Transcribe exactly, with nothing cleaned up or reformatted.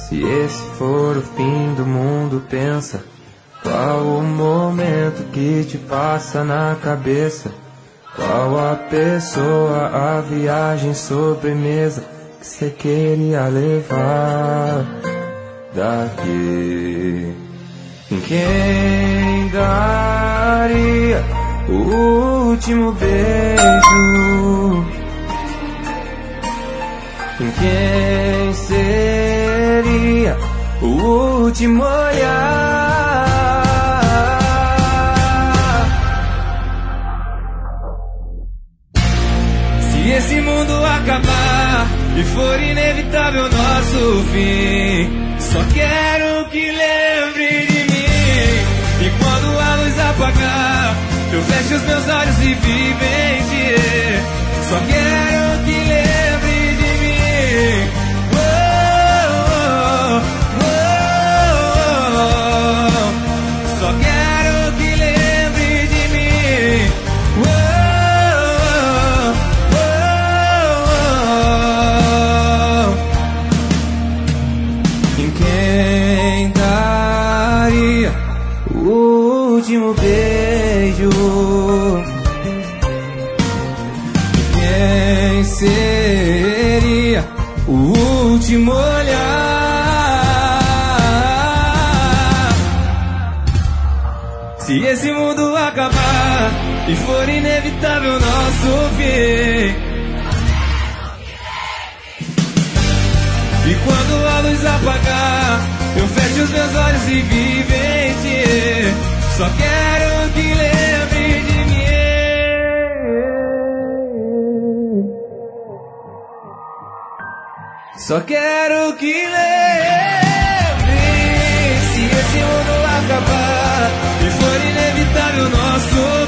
Se esse for o fim do mundo, pensa, qual o momento que te passa na cabeça? Qual a pessoa, a viagem, sobremesa que cê queria levar daqui? Em quem daria o último beijo? Em quem seria o último olhar? Se esse mundo acabar e for inevitável nosso fim, só quero que lembre de mim. E quando a luz apagar, eu fecho os meus olhos e vivencie. Só quero que lembre de mim. Oh, oh, oh, oh. Só quero que lembre de mim. Oh, oh, oh. Em quem daria o último beijo? Quem seria o último olhar? Se esse mundo acabar e for inevitável nosso fim, e quando a luz apagar, eu fecho os meus olhos e vivencie. Só quero que lembre de mim. Só quero que lembre. Se esse mundo acabar e for inevitável nosso